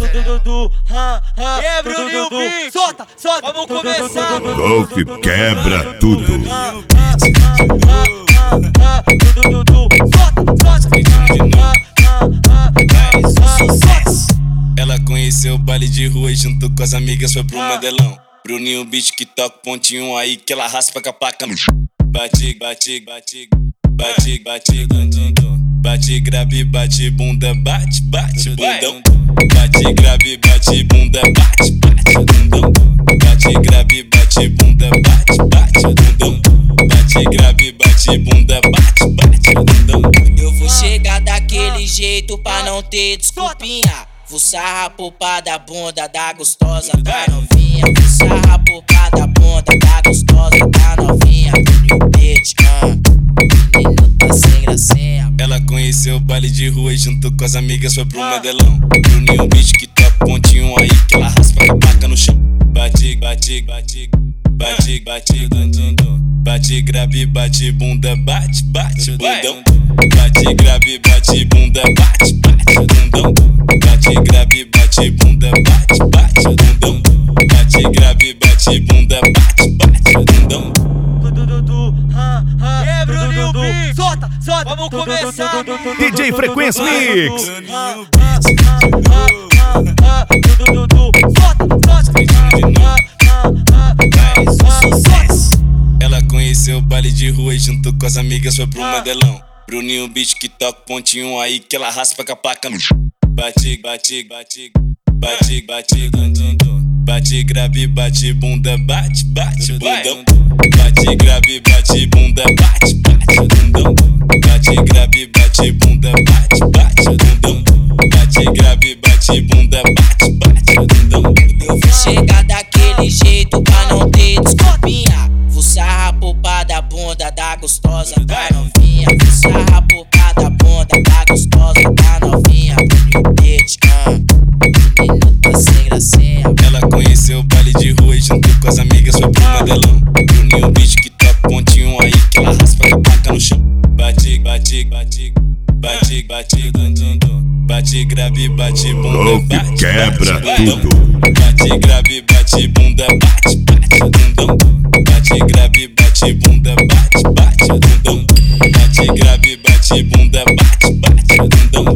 Bruninho Beat, solta, vamos começar. Golf quebra tudo. Ela conheceu o baile de rua e junto com as amigas foi pro Mandelão. Bruninho Beat que toca pontinho aí que ela raspa com a placa no chão. Bate, bate, bate, bate, bate, bate, grave, bate, bunda, bate, bate, bundão. Bate, grave, bate, bunda, bate, bate, bundão. Bate, grave, bate, bunda, bate, bate, bundão. Bate, grave, bate, bunda, bate, bate, bundão. Eu vou chegar daquele jeito pra não ter desculpinha. Vou sarrar popa da bunda da gostosa da novinha. Vou sarrar popa da bunda da gostosa da novinha. Bruninho Beat, menino tá sem gracinha. Ela conheceu o baile de rua e junto com as amigas foi pro Mandelão. Bruninho Beat que toca pontinho aí que ela raspa com a placa no chão. Bate, bate, bate, bate, bate, bate, grave, bate, bunda, bate, bate, bundão. Bate, grave, bate, bunda, bate, bate, bundão. Bate, grave, bate, bunda, bate, bate, bundão. Bate, grave, bate, bunda, bate, bate, bundão. Bruninho Beat, solta, vamos começar. DJ Frequência Mix. Ela conheceu o baile de rua e junto com as amigas foi pro Mandelão. Bruninho Beat que toca pontinho aí que ela raspa com a placa no chão. Bate, bate, bate, bate, bate, bate, grave, bate, bunda, bate, bate, bundão. Bate, grave, bate, bunda, bate, bate, bundão. Bate, grave, bate, bunda, bate, bate, bundão. Bate, grave, bate, bunda, bate, bate, bundão. Eu vou chegar daquele jeito pra não ter desculpinha. Vou sarrar popa da bunda da gostosa da novinha. Vou sarrar popa da bunda da gostosa da novinha. Bruninho Beat, menino tá sem gracinha. Ela conheceu o baile de rua e junto com as amigas foi pro Mandelão. Bruninho Beat que toca pontinho aí que ela raspa com a placa no chão. Bate, bate, bate, bate, bate, bate, grave, bate, bunda, Golf bate, quebra bate, bundão. tudo. Bate, grave, bate, bunda, bate, bate, bundão. Bate, grave, bate, bunda, bate, bate, bundão. Bate, grave, bate, bunda, bate, bate, bundão.